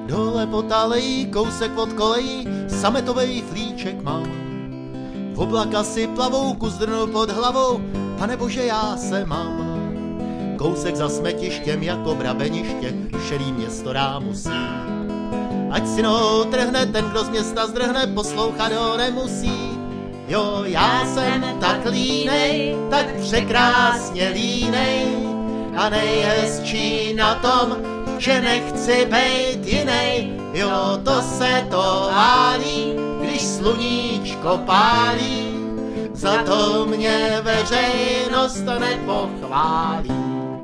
Dole potálejí, kousek od kolejí, sametovej flíček mám. V oblaka si plavou, kus drnu pod hlavou, panebože já se mám. Kousek za smetištěm jako brabeniště, šerý město musí. Ať si nohou trhne, ten, kdo z města zdrhne, poslouchat ho nemusí. Jo, já jsem tak línej, tak překrásně línej, a nejhezčí na tom, že nechci bejt jinej. Jo, to se to válí, když sluníčko pálí, za to mě veřejnost nepochválí.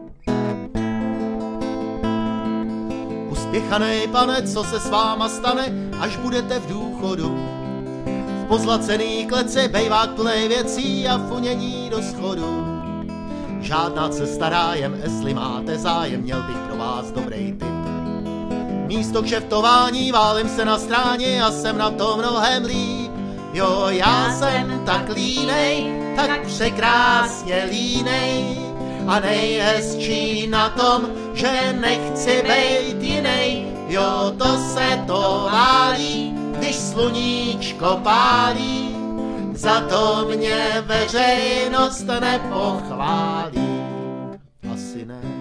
Uspěchanej pane, co se s váma stane, až budete v důchodu? V pozlacený kleci bejvák plnej věcí a funění do schodu. Žádná cesta rájem, jestli máte zájem, měl bych pro vás dobrý tip. Místo kšeftování válím se na stráni a jsem na to mnohem líp. Jo, já jsem tak línej, tak překrásně línej, a nejhezčí na tom, že nechci bejt jinej. Jo, to se to válí, když sluníčko pálí, za to mě veřejnost nepochválí. Asi ne.